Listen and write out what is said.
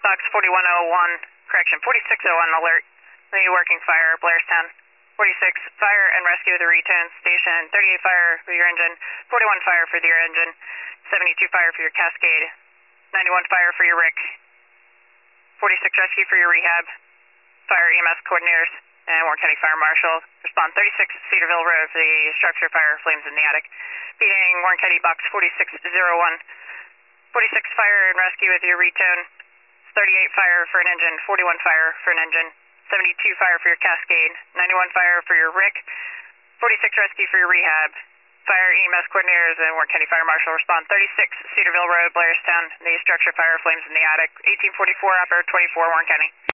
Box 4101, correction, 4601 alert. The working fire, Blairstown. 46, fire and rescue with the retone station. 38 fire for your engine. 41 fire for your engine. 72 fire for your Cascade. 91 fire for your RIC. 46 rescue for your rehab. Fire EMS coordinators and Warren County Fire Marshal. Respond 36 Cedarville Road for the structure fire, flames in the attic. Feeding Warren County Box 4601. 46 fire and rescue with your retone. 38 fire for an engine. 41 fire for an engine. 72 fire for your Cascade. 91 fire for your RIC. 46 rescue for your rehab. Fire EMS coordinators and Warren County Fire Marshal. Respond 36 Cedarville Road, Blairstown. The structure fire, flames in the attic. 1844 operator 24, Warren County.